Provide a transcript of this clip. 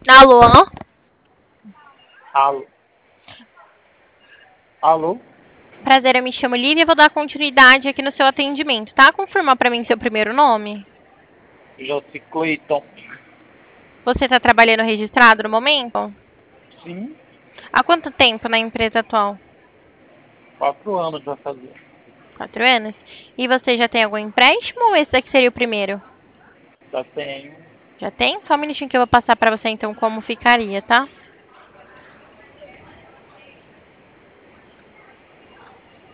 Alô? Alô? Alô? Prazer, eu me chamo Lívia e vou dar continuidade aqui no seu atendimento, tá? Confirma pra mim seu primeiro nome. José Cleiton. Você tá trabalhando registrado no momento? Sim, Há quanto tempo na empresa atual? 4 anos vai fazer. 4 anos? E você já tem algum empréstimo ou esse daqui seria o primeiro? Já tenho. Já tem? Só um minutinho que eu vou passar pra você então como ficaria, tá?